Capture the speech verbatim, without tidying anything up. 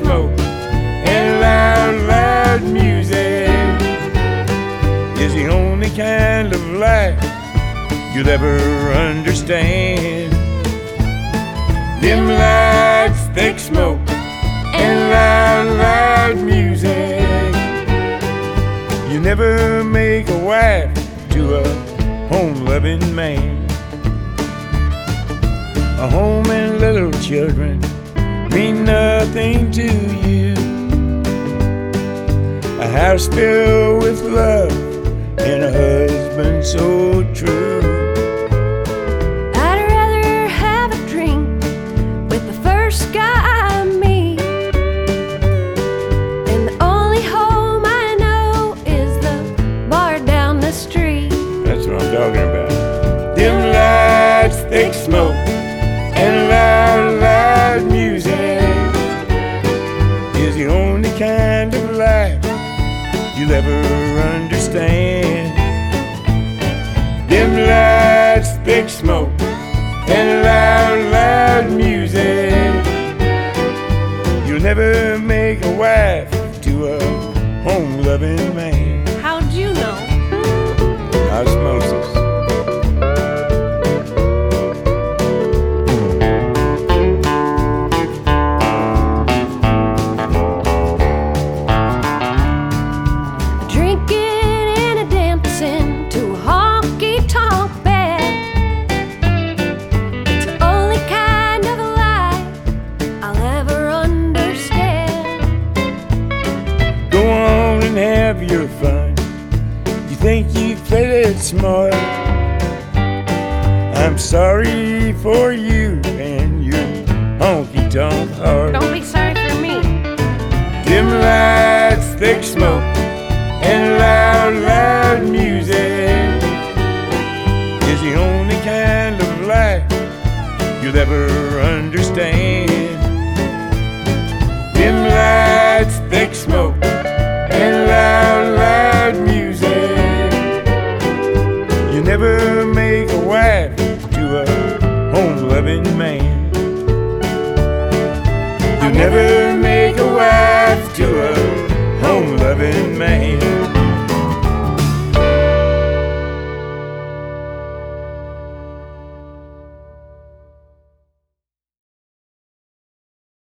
smoke and loud, loud music is the only kind of life you'll ever understand. Dim lights, thick smoke, and loud, loud music. You never make a wife to a home-loving man. A home and little children mean nothing to you. A house filled with love and a husband so true. I'd rather have a drink with the first guy I meet, and the only home I know is the bar down the street. That's what I'm talking about. Dim lights, thick smoke, and loud, loud music is the only kind of life you'll ever understand. Dim lights, thick smoke, and loud, loud music. You'll never make a wife to a home-loving man. How'd you know? Osmosis. Have your fun. You think you played it smart. I'm sorry for you and your honky-tonk heart. Don't be sorry for me. Dim lights, thick smoke, and loud, loud music is the only kind of life you'll ever understand. Dim lights, thick smoke, and loud, loud music. You never make a wife to a home-loving man. You never